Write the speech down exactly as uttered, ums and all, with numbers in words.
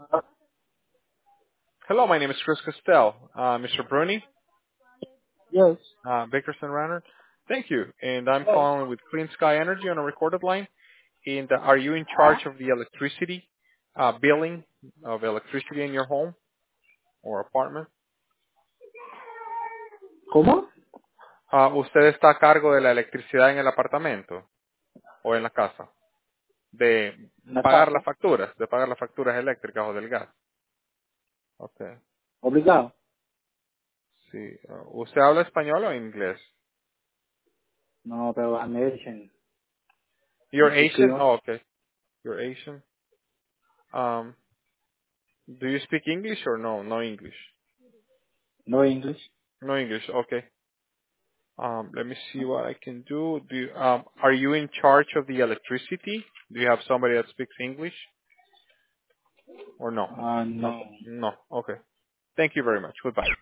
Uh, Hello, my name is Chris Costell. Uh, Mister Bruni, yes. uh, Bickerson Runner. Thank you. And I'm Yes. calling with Clean Sky Energy on a recorded line. And uh, are you in charge Ah, of the electricity uh, billing of electricity in your home or apartment? ¿cómo? Uh, ¿Usted está a cargo de la electricidad en el apartamento o en la casa? De En la pagar las casa. facturas, de pagar las facturas eléctricas o del gas. Okay. Obligado. Sí. Uh, ¿Usted habla español o inglés? No, pero American. You're No soy Asian? creole. Oh, okay. You're Asian. Um, Do you speak English or no? No English. No English. No English. Okay. Um, let me see what I can do. Do you, um, are you in charge of the electricity? Do you have somebody that speaks English or no? Ah, no. No. Okay. Thank you very much. Goodbye.